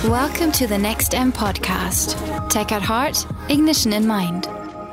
Welcome to the NextM podcast. Tech at heart, ignition in mind.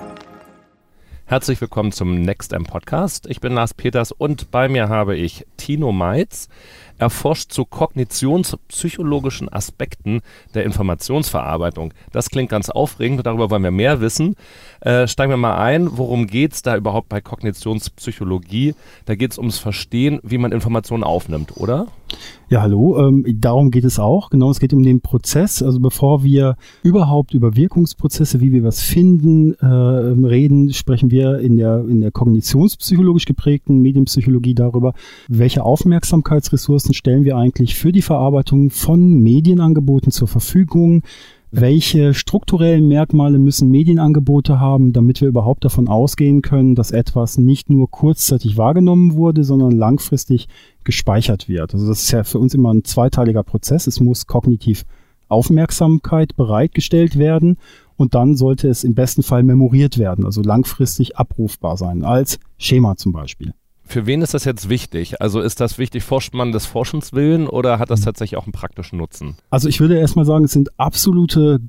Herzlich willkommen zum NextM Podcast. Ich bin Lars Peters und bei mir habe ich Tino Meitz. Er forscht zu kognitionspsychologischen Aspekten der Informationsverarbeitung. Das klingt ganz aufregend, darüber wollen wir mehr wissen. Steigen wir mal ein, worum geht es da überhaupt bei Kognitionspsychologie? Da geht es ums Verstehen, wie man Informationen aufnimmt, oder? Ja, hallo, darum geht es auch. Genau, es geht um den Prozess. Also bevor wir überhaupt über Wirkungsprozesse, wie wir was finden, reden, sprechen wir in der kognitionspsychologisch geprägten Medienpsychologie darüber, welche Aufmerksamkeitsressourcen stellen wir eigentlich für die Verarbeitung von Medienangeboten zur Verfügung. Welche strukturellen Merkmale müssen Medienangebote haben, damit wir überhaupt davon ausgehen können, dass etwas nicht nur kurzzeitig wahrgenommen wurde, sondern langfristig gespeichert wird. Also das ist ja für uns immer ein zweiteiliger Prozess. Es muss kognitiv Aufmerksamkeit bereitgestellt werden und dann sollte es im besten Fall memoriert werden, also langfristig abrufbar sein, als Schema zum Beispiel. Für wen ist das jetzt wichtig? Also ist das wichtig, forscht man des Forschens willen oder hat das tatsächlich auch einen praktischen Nutzen? Also ich würde erstmal sagen, es sind absolute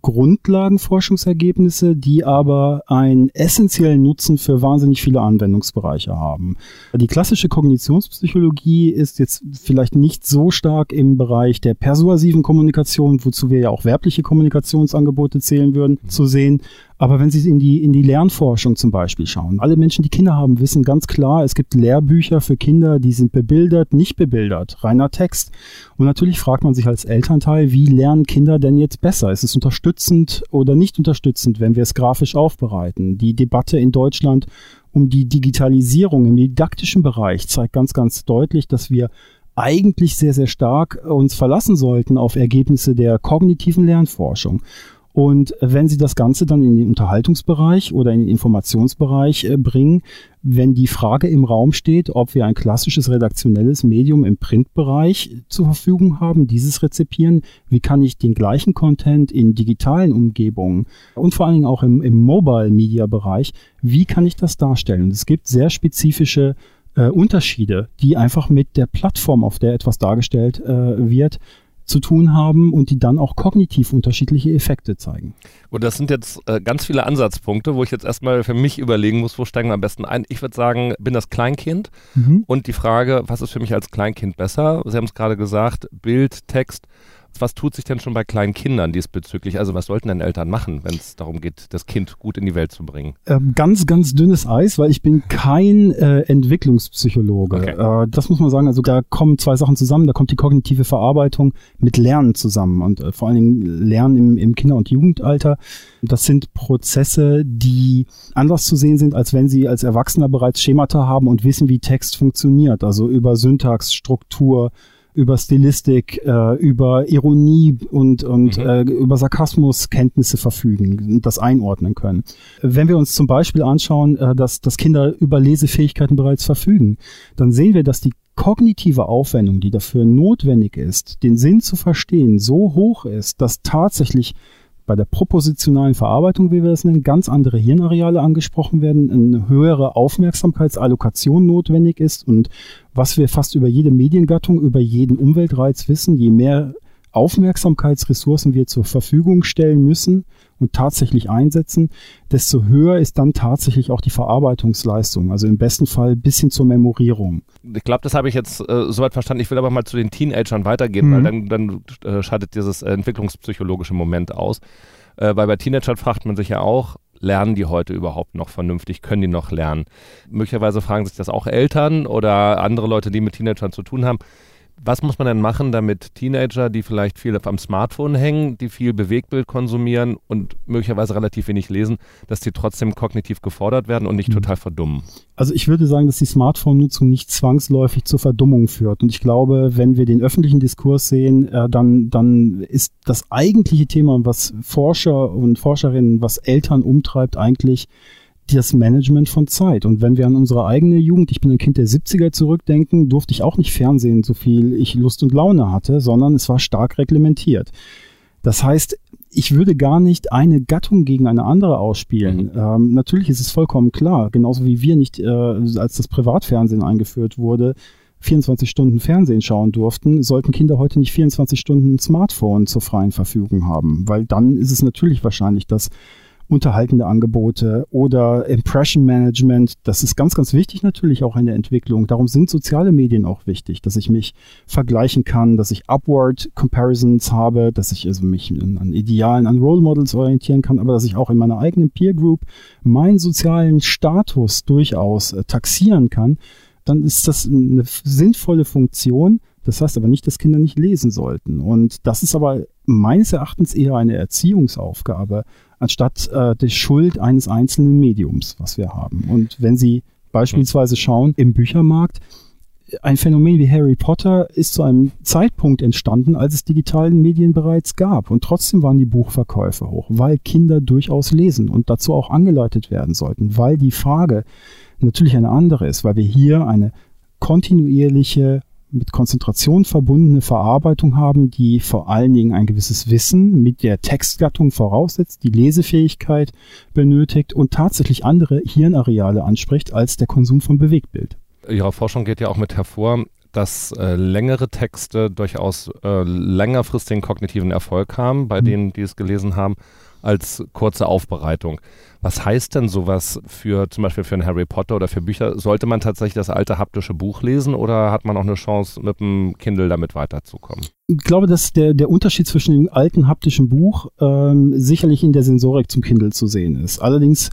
Grundlagenforschungsergebnisse, die aber einen essentiellen Nutzen für wahnsinnig viele Anwendungsbereiche haben. Die klassische Kognitionspsychologie ist jetzt vielleicht nicht so stark im Bereich der persuasiven Kommunikation, wozu wir ja auch werbliche Kommunikationsangebote zählen würden, zu sehen. Aber wenn Sie in die Lernforschung zum Beispiel schauen, alle Menschen, die Kinder haben, wissen ganz klar, es gibt Lehrbücher für Kinder, die sind bebildert, nicht bebildert, reiner Text. Und natürlich fragt man sich als Elternteil, wie lernen Kinder denn jetzt besser? Ist es unterstützend oder nicht unterstützend, wenn wir es grafisch aufbereiten? Die Debatte in Deutschland um die Digitalisierung im didaktischen Bereich zeigt ganz, ganz deutlich, dass wir eigentlich sehr, sehr stark uns verlassen sollten auf Ergebnisse der kognitiven Lernforschung. Und wenn Sie das Ganze dann in den Unterhaltungsbereich oder in den Informationsbereich bringen, wenn die Frage im Raum steht, ob wir ein klassisches redaktionelles Medium im Printbereich zur Verfügung haben, dieses rezipieren, wie kann ich den gleichen Content in digitalen Umgebungen und vor allen Dingen auch im Mobile-Media-Bereich, wie kann ich das darstellen? Und es gibt sehr spezifische Unterschiede, die einfach mit der Plattform, auf der etwas dargestellt wird, zu tun haben und die dann auch kognitiv unterschiedliche Effekte zeigen. Und das sind jetzt ganz viele Ansatzpunkte, wo ich jetzt erstmal für mich überlegen muss, wo steigen wir am besten ein. Ich würde sagen, bin das Kleinkind und die Frage, was ist für mich als Kleinkind besser? Sie haben es gerade gesagt, Bild, Text. Was tut sich denn schon bei kleinen Kindern diesbezüglich? Also was sollten denn Eltern machen, wenn es darum geht, das Kind gut in die Welt zu bringen? Ganz, ganz dünnes Eis, weil ich bin kein Entwicklungspsychologe. Okay. Das muss man sagen, also da kommen zwei Sachen zusammen. Da kommt die kognitive Verarbeitung mit Lernen zusammen und vor allen Dingen Lernen im Kinder- und Jugendalter. Das sind Prozesse, die anders zu sehen sind, als wenn Sie als Erwachsener bereits Schemata haben und wissen, wie Text funktioniert. Also über Syntax, Struktur, über Stilistik, über Ironie und über Sarkasmus Kenntnisse verfügen und das einordnen können. Wenn wir uns zum Beispiel anschauen, dass Kinder über Lesefähigkeiten bereits verfügen, dann sehen wir, dass die kognitive Aufwendung, die dafür notwendig ist, den Sinn zu verstehen, so hoch ist, dass tatsächlich bei der propositionalen Verarbeitung, wie wir das nennen, ganz andere Hirnareale angesprochen werden, eine höhere Aufmerksamkeitsallokation notwendig ist und was wir fast über jede Mediengattung, über jeden Umweltreiz wissen, je mehr Aufmerksamkeitsressourcen wir zur Verfügung stellen müssen und tatsächlich einsetzen, desto höher ist dann tatsächlich auch die Verarbeitungsleistung, also im besten Fall bis hin zur Memorierung. Ich glaube, das habe ich jetzt soweit verstanden. Ich will aber mal zu den Teenagern weitergehen, weil dann schaltet dieses entwicklungspsychologische Moment aus. Weil bei Teenagern fragt man sich ja auch, lernen die heute überhaupt noch vernünftig? Können die noch lernen? Möglicherweise fragen sich das auch Eltern oder andere Leute, die mit Teenagern zu tun haben. Was muss man denn machen, damit Teenager, die vielleicht viel am Smartphone hängen, die viel Bewegtbild konsumieren und möglicherweise relativ wenig lesen, dass die trotzdem kognitiv gefordert werden und nicht total verdummen? Also ich würde sagen, dass die Smartphone-Nutzung nicht zwangsläufig zur Verdummung führt. Und ich glaube, wenn wir den öffentlichen Diskurs sehen, dann ist das eigentliche Thema, was Forscher und Forscherinnen, was Eltern umtreibt, eigentlich das Management von Zeit. Und wenn wir an unsere eigene Jugend, ich bin ein Kind der 70er, zurückdenken, durfte ich auch nicht Fernsehen, so viel ich Lust und Laune hatte, sondern es war stark reglementiert. Das heißt, ich würde gar nicht eine Gattung gegen eine andere ausspielen. Natürlich ist es vollkommen klar, genauso wie wir nicht, als das Privatfernsehen eingeführt wurde, 24 Stunden Fernsehen schauen durften, sollten Kinder heute nicht 24 Stunden ein Smartphone zur freien Verfügung haben, weil dann ist es natürlich wahrscheinlich, dass unterhaltende Angebote oder Impression Management, das ist ganz, ganz wichtig natürlich auch in der Entwicklung. Darum sind soziale Medien auch wichtig, dass ich mich vergleichen kann, dass ich Upward Comparisons habe, dass ich also mich an Idealen, an Role Models orientieren kann, aber dass ich auch in meiner eigenen Peer Group meinen sozialen Status durchaus taxieren kann, dann ist das eine sinnvolle Funktion. Das heißt aber nicht, dass Kinder nicht lesen sollten. Und das ist aber meines Erachtens eher eine Erziehungsaufgabe, anstatt die Schuld eines einzelnen Mediums, was wir haben. Und wenn Sie beispielsweise schauen, im Büchermarkt, ein Phänomen wie Harry Potter ist zu einem Zeitpunkt entstanden, als es digitalen Medien bereits gab. Und trotzdem waren die Buchverkäufe hoch, weil Kinder durchaus lesen und dazu auch angeleitet werden sollten, weil die Frage natürlich eine andere ist, weil wir hier eine kontinuierliche, mit Konzentration verbundene Verarbeitung haben, die vor allen Dingen ein gewisses Wissen mit der Textgattung voraussetzt, die Lesefähigkeit benötigt und tatsächlich andere Hirnareale anspricht als der Konsum von Bewegtbild. Ihre Forschung geht ja auch mit hervor, dass längere Texte durchaus längerfristigen kognitiven Erfolg haben, bei denen, die es gelesen haben, als kurze Aufbereitung. Was heißt denn sowas für zum Beispiel für einen Harry Potter oder für Bücher? Sollte man tatsächlich das alte haptische Buch lesen oder hat man auch eine Chance, mit dem Kindle damit weiterzukommen? Ich glaube, dass der Unterschied zwischen dem alten haptischen Buch sicherlich in der Sensorik zum Kindle zu sehen ist. Allerdings,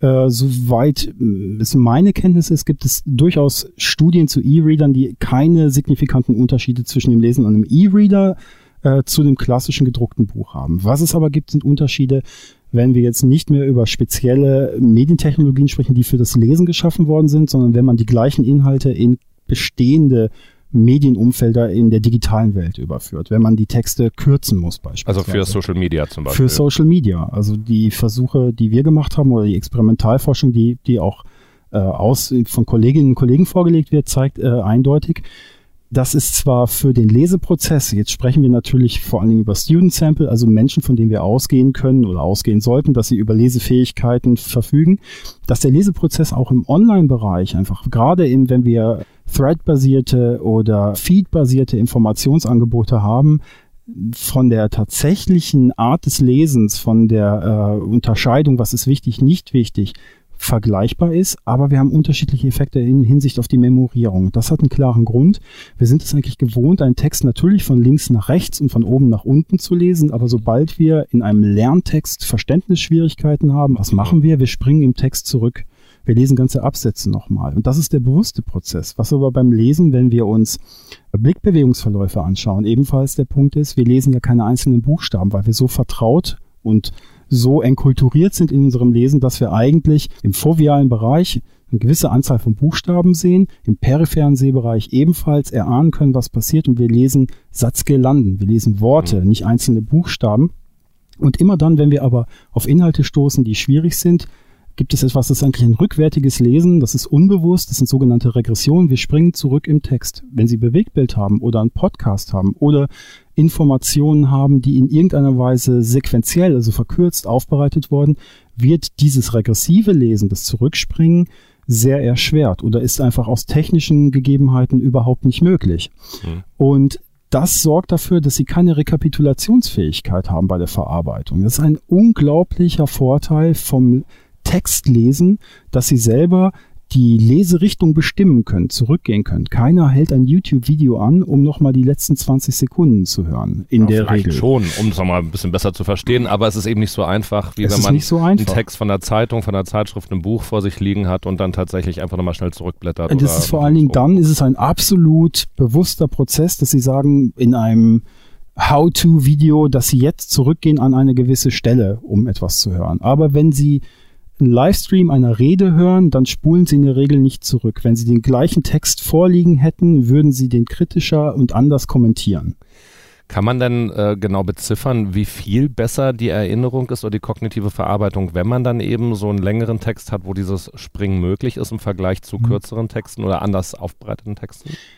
soweit es meine Kenntnis ist, gibt es durchaus Studien zu E-Readern, die keine signifikanten Unterschiede zwischen dem Lesen an einem E-Reader zu dem klassischen gedruckten Buch haben. Was es aber gibt, sind Unterschiede, wenn wir jetzt nicht mehr über spezielle Medientechnologien sprechen, die für das Lesen geschaffen worden sind, sondern wenn man die gleichen Inhalte in bestehende Medienumfelder in der digitalen Welt überführt, wenn man die Texte kürzen muss beispielsweise. Also für Social Media zum Beispiel. Für Social Media. Also die Versuche, die wir gemacht haben oder die Experimentalforschung, die auch von Kolleginnen und Kollegen vorgelegt wird, zeigt eindeutig, das ist zwar für den Leseprozess, jetzt sprechen wir natürlich vor allen Dingen über Student Sample, also Menschen, von denen wir ausgehen können oder ausgehen sollten, dass sie über Lesefähigkeiten verfügen, dass der Leseprozess auch im Online-Bereich einfach, gerade wenn wir Thread-basierte oder Feed-basierte Informationsangebote haben, von der tatsächlichen Art des Lesens, von der Unterscheidung, was ist wichtig, nicht wichtig, vergleichbar ist, aber wir haben unterschiedliche Effekte in Hinsicht auf die Memorierung. Das hat einen klaren Grund. Wir sind es eigentlich gewohnt, einen Text natürlich von links nach rechts und von oben nach unten zu lesen, aber sobald wir in einem Lerntext Verständnisschwierigkeiten haben, was machen wir? Wir springen im Text zurück. Wir lesen ganze Absätze nochmal. Und das ist der bewusste Prozess. Was aber beim Lesen, wenn wir uns Blickbewegungsverläufe anschauen, ebenfalls der Punkt ist, wir lesen ja keine einzelnen Buchstaben, weil wir so vertraut und so enkulturiert sind in unserem Lesen, dass wir eigentlich im fovealen Bereich eine gewisse Anzahl von Buchstaben sehen, im peripheren Sehbereich ebenfalls erahnen können, was passiert und wir lesen Satzgirlanden, wir lesen Worte, nicht einzelne Buchstaben. Und immer dann, wenn wir aber auf Inhalte stoßen, die schwierig sind, gibt es etwas, das ist eigentlich ein rückwärtiges Lesen, das ist unbewusst, das sind sogenannte Regressionen. Wir springen zurück im Text. Wenn Sie Bewegtbild haben oder einen Podcast haben oder Informationen haben, die in irgendeiner Weise sequenziell, also verkürzt aufbereitet wurden, wird dieses regressive Lesen, das Zurückspringen, sehr erschwert oder ist einfach aus technischen Gegebenheiten überhaupt nicht möglich. Und das sorgt dafür, dass Sie keine Rekapitulationsfähigkeit haben bei der Verarbeitung. Das ist ein unglaublicher Vorteil vom Textlesen, dass Sie selber die Leserichtung bestimmen können, zurückgehen können. Keiner hält ein YouTube-Video an, um nochmal die letzten 20 Sekunden zu hören, in der Regel. Schon, um es nochmal ein bisschen besser zu verstehen, aber es ist eben nicht so einfach, wie wenn man einen Text von der Zeitung, von der Zeitschrift, einem Buch vor sich liegen hat und dann tatsächlich einfach nochmal schnell zurückblättert. Und das ist vor allen Dingen dann, ist es ein absolut bewusster Prozess, dass Sie sagen, in einem How-to-Video, dass Sie jetzt zurückgehen an eine gewisse Stelle, um etwas zu hören. Aber wenn Sie einen Livestream einer Rede hören, dann spulen Sie in der Regel nicht zurück. Wenn Sie den gleichen Text vorliegen hätten, würden Sie den kritischer und anders kommentieren. Kann man denn genau beziffern, wie viel besser die Erinnerung ist oder die kognitive Verarbeitung, wenn man dann eben so einen längeren Text hat, wo dieses Springen möglich ist im Vergleich zu kürzeren Texten oder anders aufbereiteten Texten?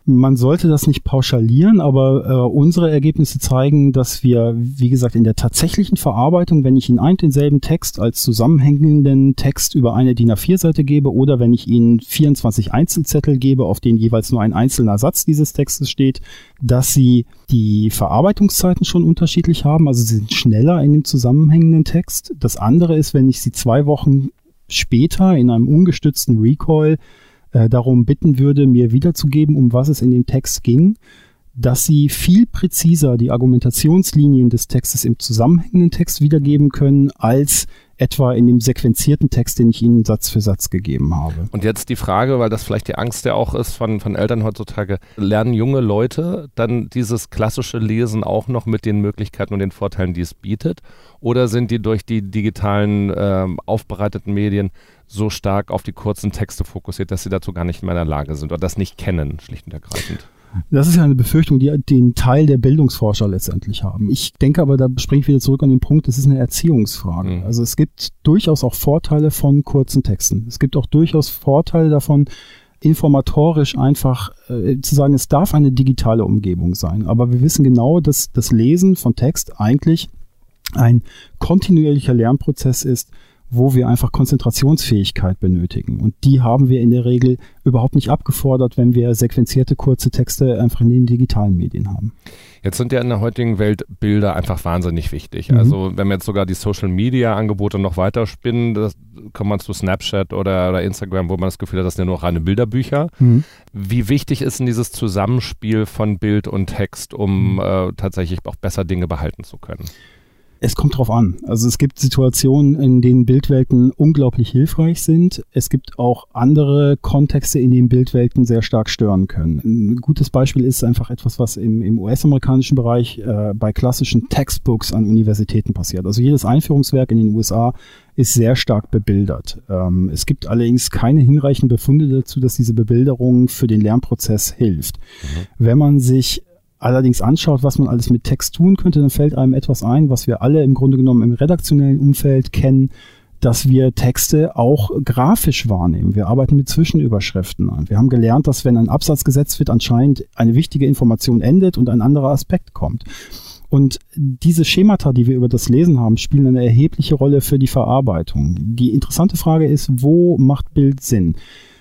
Man sollte das nicht pauschalieren, aber unsere Ergebnisse zeigen, dass wir, wie gesagt, in der tatsächlichen Verarbeitung, wenn ich Ihnen einen denselben Text als zusammenhängenden Text über eine DIN A4-Seite gebe oder wenn ich Ihnen 24 Einzelzettel gebe, auf denen jeweils nur ein einzelner Satz dieses Textes steht, dass Sie die Verarbeitungszeiten schon unterschiedlich haben, also sie sind schneller in dem zusammenhängenden Text. Das andere ist, wenn ich Sie 2 Wochen später in einem ungestützten Recall darum bitten würde, mir wiederzugeben, um was es in dem Text ging, dass Sie viel präziser die Argumentationslinien des Textes im zusammenhängenden Text wiedergeben können, als etwa in dem sequenzierten Text, den ich Ihnen Satz für Satz gegeben habe. Und jetzt die Frage, weil das vielleicht die Angst ja auch ist von Eltern heutzutage, lernen junge Leute dann dieses klassische Lesen auch noch mit den Möglichkeiten und den Vorteilen, die es bietet? Oder sind die durch die digitalen aufbereiteten Medien so stark auf die kurzen Texte fokussiert, dass sie dazu gar nicht mehr in der Lage sind oder das nicht kennen, schlicht und ergreifend? Das ist ja eine Befürchtung, die den Teil der Bildungsforscher letztendlich haben. Ich denke aber, da springe ich wieder zurück an den Punkt, das ist eine Erziehungsfrage. Mhm. Also es gibt durchaus auch Vorteile von kurzen Texten. Es gibt auch durchaus Vorteile davon, informatorisch einfach zu sagen, es darf eine digitale Umgebung sein. Aber wir wissen genau, dass das Lesen von Text eigentlich ein kontinuierlicher Lernprozess ist, wo wir einfach Konzentrationsfähigkeit benötigen. Und die haben wir in der Regel überhaupt nicht abgefordert, wenn wir sequenzierte kurze Texte einfach in den digitalen Medien haben. Jetzt sind ja in der heutigen Welt Bilder einfach wahnsinnig wichtig. Also wenn wir jetzt sogar die Social-Media-Angebote noch weiter spinnen, das kommt man zu Snapchat oder Instagram, wo man das Gefühl hat, das sind ja nur reine Bilderbücher. Wie wichtig ist denn dieses Zusammenspiel von Bild und Text, um tatsächlich auch besser Dinge behalten zu können? Es kommt drauf an. Also es gibt Situationen, in denen Bildwelten unglaublich hilfreich sind. Es gibt auch andere Kontexte, in denen Bildwelten sehr stark stören können. Ein gutes Beispiel ist einfach etwas, was im US-amerikanischen Bereich bei klassischen Textbooks an Universitäten passiert. Also jedes Einführungswerk in den USA ist sehr stark bebildert. Es gibt allerdings keine hinreichenden Befunde dazu, dass diese Bebilderung für den Lernprozess hilft. Wenn man sich allerdings anschaut, was man alles mit Text tun könnte, dann fällt einem etwas ein, was wir alle im Grunde genommen im redaktionellen Umfeld kennen, dass wir Texte auch grafisch wahrnehmen. Wir arbeiten mit Zwischenüberschriften an. Wir haben gelernt, dass wenn ein Absatz gesetzt wird, anscheinend eine wichtige Information endet und ein anderer Aspekt kommt. Und diese Schemata, die wir über das Lesen haben, spielen eine erhebliche Rolle für die Verarbeitung. Die interessante Frage ist, wo macht Bild Sinn?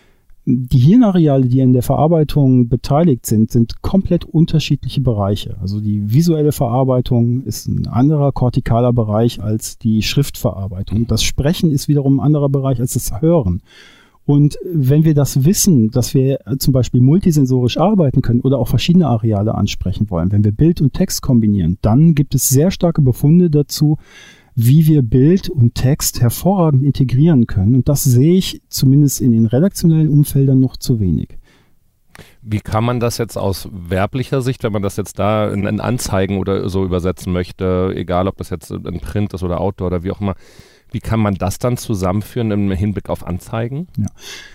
Die Hirnareale, die in der Verarbeitung beteiligt sind komplett unterschiedliche Bereiche. Also die visuelle Verarbeitung ist ein anderer kortikaler Bereich als die Schriftverarbeitung. Das Sprechen ist wiederum ein anderer Bereich als das Hören. Und wenn wir das wissen, dass wir zum Beispiel multisensorisch arbeiten können oder auch verschiedene Areale ansprechen wollen, wenn wir Bild und Text kombinieren, dann gibt es sehr starke Befunde dazu, wie wir Bild und Text hervorragend integrieren können. Und das sehe ich zumindest in den redaktionellen Umfeldern noch zu wenig. Wie kann man das jetzt aus werblicher Sicht, wenn man das jetzt da in Anzeigen oder so übersetzen möchte, egal ob das jetzt in Print ist oder Outdoor oder wie auch immer, wie kann man das dann zusammenführen im Hinblick auf Anzeigen? Ja.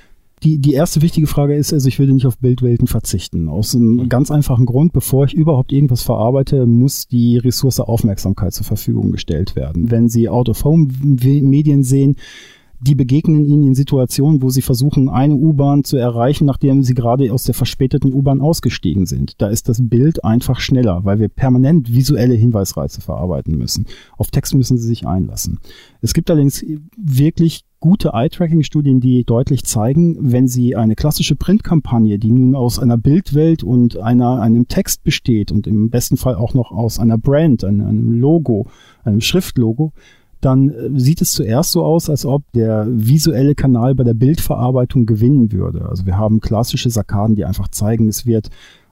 Die erste wichtige Frage ist, also ich würde nicht auf Bildwelten verzichten. Aus einem ganz einfachen Grund, bevor ich überhaupt irgendwas verarbeite, muss die Ressource Aufmerksamkeit zur Verfügung gestellt werden. Wenn Sie Out-of-Home-Medien sehen, die begegnen Ihnen in Situationen, wo Sie versuchen, eine U-Bahn zu erreichen, nachdem Sie gerade aus der verspäteten U-Bahn ausgestiegen sind. Da ist das Bild einfach schneller, weil wir permanent visuelle Hinweisreize verarbeiten müssen. Auf Text müssen Sie sich einlassen. Es gibt allerdings wirklich gute Eye-Tracking-Studien, die deutlich zeigen, wenn Sie eine klassische Printkampagne, die nun aus einer Bildwelt und einem Text besteht und im besten Fall auch noch aus einer Brand, einem Logo, einem Schriftlogo, dann sieht es zuerst so aus, als ob der visuelle Kanal bei der Bildverarbeitung gewinnen würde. Also wir haben klassische Sarkaden, die einfach zeigen, es wird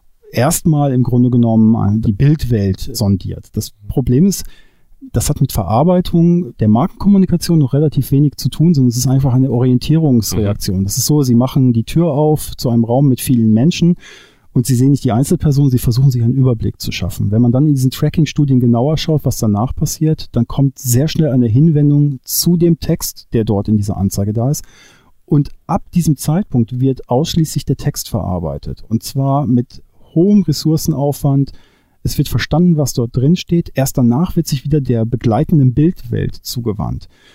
erstmal im Grunde genommen die Bildwelt sondiert. Das Problem ist, das hat mit Verarbeitung der Markenkommunikation noch relativ wenig zu tun, sondern es ist einfach eine Orientierungsreaktion. Das ist so, Sie machen die Tür auf zu einem Raum mit vielen Menschen und Sie sehen nicht die Einzelperson, Sie versuchen sich einen Überblick zu schaffen. Wenn man dann in diesen Tracking-Studien genauer schaut, was danach passiert, dann kommt sehr schnell eine Hinwendung zu dem Text, der dort in dieser Anzeige da ist. Und ab diesem Zeitpunkt wird ausschließlich der Text verarbeitet. Und zwar mit hohem Ressourcenaufwand. Es wird verstanden, was dort drin steht. Erst danach wird sich wieder der begleitenden Bildwelt zugewandt.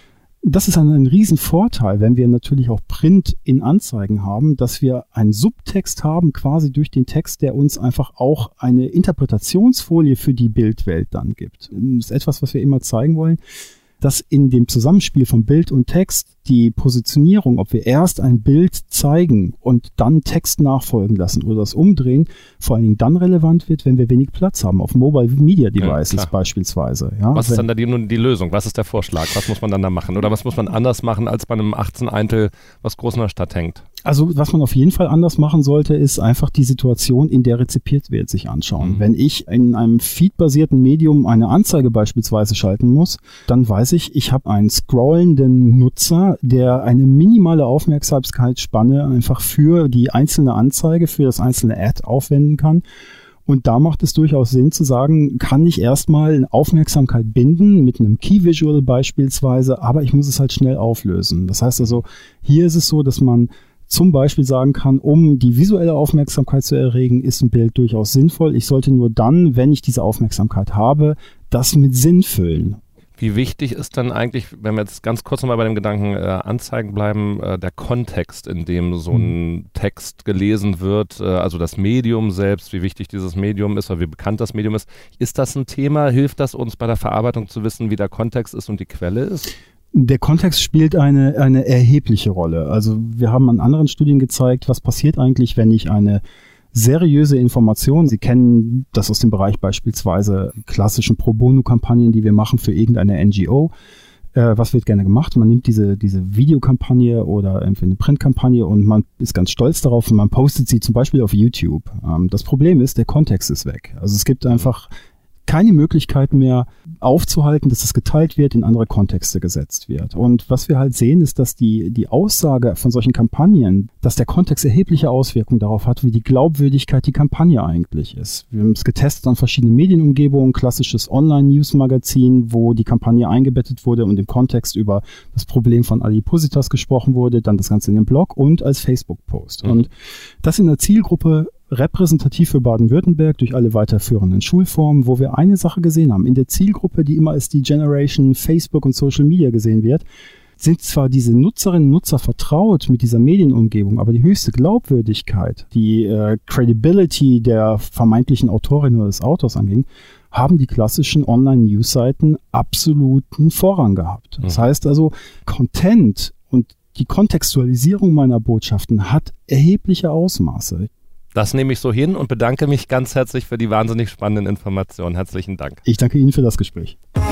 Das ist ein Riesenvorteil, wenn wir natürlich auch Print in Anzeigen haben, dass wir einen Subtext haben, quasi durch den Text, der uns einfach auch eine Interpretationsfolie für die Bildwelt dann gibt. Das ist etwas, was wir immer zeigen wollen, dass in dem Zusammenspiel von Bild und Text die Positionierung, ob wir erst ein Bild zeigen und dann Text nachfolgen lassen oder das umdrehen, vor allen Dingen dann relevant wird, wenn wir wenig Platz haben, auf Mobile Media Devices beispielsweise. Ja, was ist dann da die Lösung? Was ist der Vorschlag? Was muss man dann da machen? Oder was muss man anders machen, als bei einem 18 Eintel, was groß in der Stadt hängt? Also was man auf jeden Fall anders machen sollte, ist einfach die Situation, in der rezipiert wird, sich anschauen. Wenn ich in einem feedbasierten Medium eine Anzeige beispielsweise schalten muss, dann weiß ich habe einen scrollenden Nutzer, der eine minimale Aufmerksamkeitsspanne einfach für die einzelne Anzeige, für das einzelne Ad aufwenden kann. Und da macht es durchaus Sinn zu sagen, kann ich erstmal eine Aufmerksamkeit binden mit einem Key Visual beispielsweise, aber ich muss es halt schnell auflösen. Das heißt also, hier ist es so, dass man zum Beispiel sagen kann, um die visuelle Aufmerksamkeit zu erregen, ist ein Bild durchaus sinnvoll. Ich sollte nur dann, wenn ich diese Aufmerksamkeit habe, das mit Sinn füllen. Wie wichtig ist dann eigentlich, wenn wir jetzt ganz kurz nochmal bei dem Gedanken Anzeigen bleiben, der Kontext, in dem so ein Text gelesen wird, also das Medium selbst, wie wichtig dieses Medium ist oder wie bekannt das Medium ist. Ist das ein Thema? Hilft das uns bei der Verarbeitung zu wissen, wie der Kontext ist und die Quelle ist? Der Kontext spielt eine erhebliche Rolle. Also wir haben an anderen Studien gezeigt, was passiert eigentlich, wenn ich eine seriöse Information, Sie kennen das aus dem Bereich beispielsweise klassischen Pro-Bono-Kampagnen, die wir machen für irgendeine NGO. Was wird gerne gemacht? Man nimmt diese Videokampagne oder irgendwie eine Printkampagne und man ist ganz stolz darauf und man postet sie zum Beispiel auf YouTube. Das Problem ist, der Kontext ist weg. Also es gibt einfach keine Möglichkeit mehr aufzuhalten, dass es geteilt wird, in andere Kontexte gesetzt wird. Und was wir halt sehen, ist, dass die Aussage von solchen Kampagnen, dass der Kontext erhebliche Auswirkungen darauf hat, wie die Glaubwürdigkeit die Kampagne eigentlich ist. Wir haben es getestet an verschiedenen Medienumgebungen, klassisches Online-News-Magazin, wo die Kampagne eingebettet wurde und im Kontext über das Problem von Adipositas gesprochen wurde, dann das Ganze in dem Blog und als Facebook-Post. Und das in der Zielgruppe repräsentativ für Baden-Württemberg durch alle weiterführenden Schulformen, wo wir eine Sache gesehen haben. In der Zielgruppe, die immer als die Generation Facebook und Social Media gesehen wird, sind zwar diese Nutzerinnen und Nutzer vertraut mit dieser Medienumgebung, aber die höchste Glaubwürdigkeit, die Credibility der vermeintlichen Autorin oder des Autors anging, haben die klassischen Online-News-Seiten absoluten Vorrang gehabt. Das heißt also, Content und die Kontextualisierung meiner Botschaften hat erhebliche Ausmaße. Das nehme ich so hin und bedanke mich ganz herzlich für die wahnsinnig spannenden Informationen. Herzlichen Dank. Ich danke Ihnen für das Gespräch.